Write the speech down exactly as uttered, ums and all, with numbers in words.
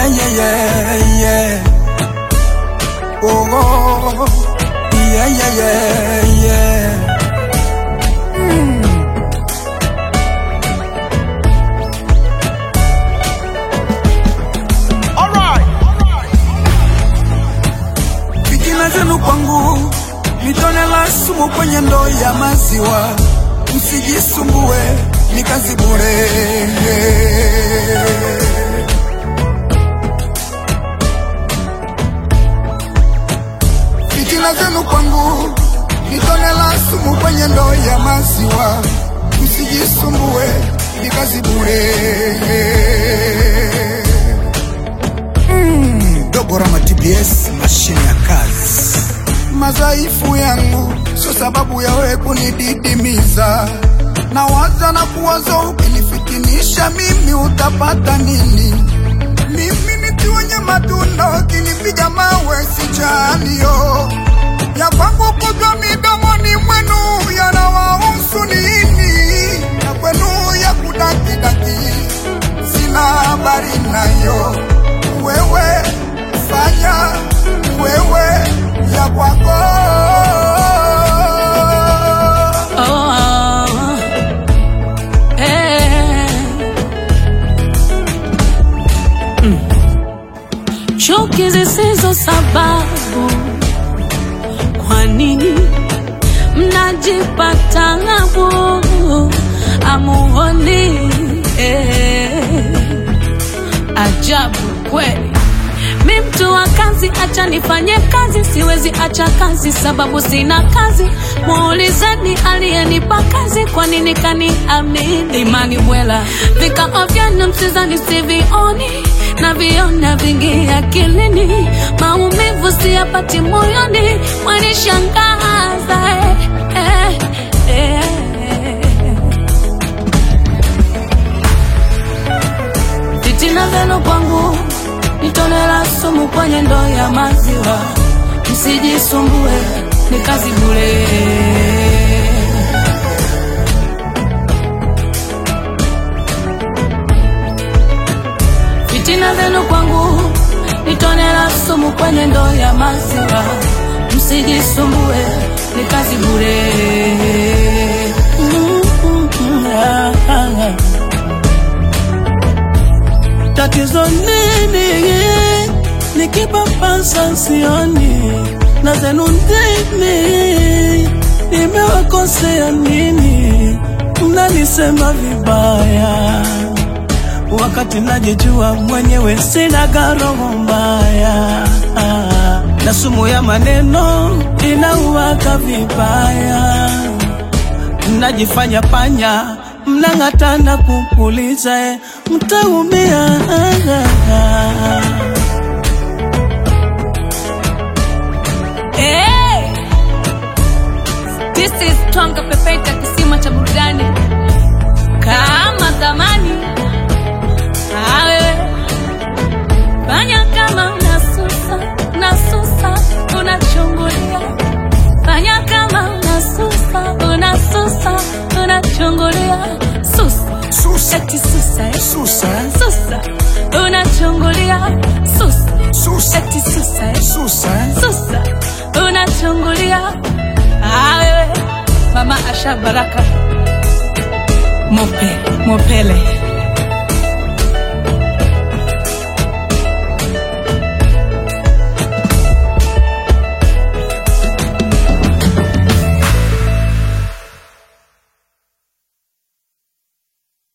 yeah, yeah, yeah, yeah. Oh, oh, yeah, yeah, yeah, yeah. Mm. All right. Fikina zenu kwangu nitone la sumu kwenye ndoo ya maziwa. Msijisumbue ni kazi bure. Fikina zenu kwangu nitone la sumu kwenye ndoo ya maziwa. Msijisumbue ni kazi bure. Mm, Dogorama T B S, mashine ya kazi. Mazaifu yangu sio sababu ya wewe kunididimiza. Na waza na kuwaza ukinifitinisha mimi utapata nini? Mimi niti wenye matunda kinipiga mawe sijaniyo. Ya kwangu kujua midomoni mwenu yanawahusu nini? Na kwenu ya kudaki daki sina habari nayo. Wewe fanya wewe ya kwako. Oh, oh, hey. Mm. Chuki zisizo sababu, kwa nini mnajipata ngabu? Amuoni eh. Ajabu kweli. Mi mtu wa kazi, acha nifanye kazi. Siwezi acha kazi sababu sina kazi. Muulizeni aliyenipa kazi kwa nini kaniamini. Imani mwela vikao vyenu msizani sivioni, na viona vingi akilini. Maumivu siyapati moyoni, mwanishangaza eh, eh, eh. Fitina zenu kwangu nitone la sumu kwenye ndoo ya maziwa. Msijisumbue ni kazi bure. Fitina zenu kwangu nitone la sumu kwenye ndoo ya maziwa. Msijisumbue ni kazi bure. Tatizo nini nikipapasa sioni, na zenu ndimi nimewakosea nini? Mnanisema vibaya wakati najijua mwenyewe sina roho mbaya. Na sumu ya maneno inauwaka vibaya. Mnajifanya panya, mnangatana kupuliza, mtaumia. Hey! This is Twanga Pepeta, kisima cha burudani kama zamani. Awe fanya kama unasusa, unasusa, unachungulia. Fanya kama unasusa, unasusa, unachungulia. Susa, Susa, eti susa, eh? Susa, Susa, unachungulia. Susa, Susa, eti susa, eh? Susa, Susa, unachungulia. Awe Mama Asha Baraka Mope, Mopele.